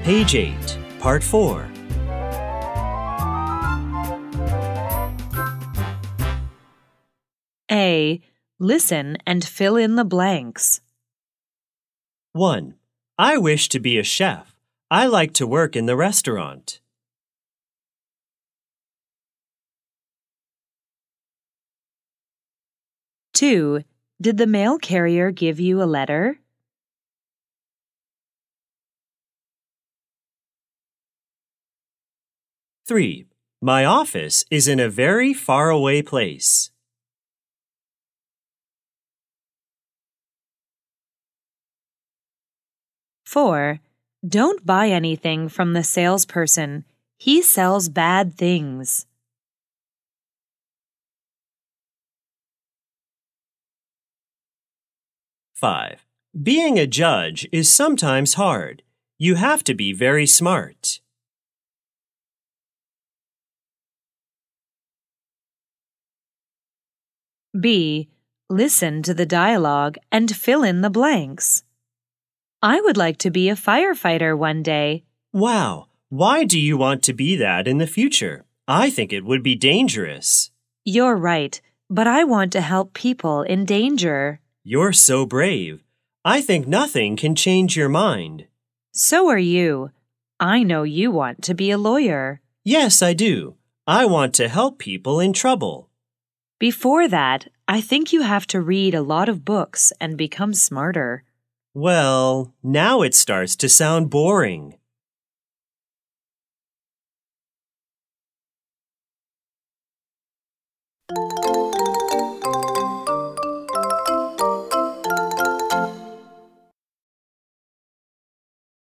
Page 8, Part 4. A. Listen and fill in the blanks. 1. I wish to be a chef. I like to work in the restaurant. 2. Did the mail carrier give you a letter? 3. My office is in a very faraway place. 4. Don't buy anything from the salesperson. He sells bad things. 5. Being a judge is sometimes hard. You have to be very smart. B. Listen to the dialogue and fill in the blanks. I would like to be a firefighter one day. Wow, why do you want to be that in the future? I think it would be dangerous. You're right, but I want to help people in danger. You're so brave. I think nothing can change your mind. So are you. I know you want to be a lawyer. Yes, I do. I want to help people in trouble. Before that, I think you have to read a lot of books and become smarter. Well, now it starts to sound boring.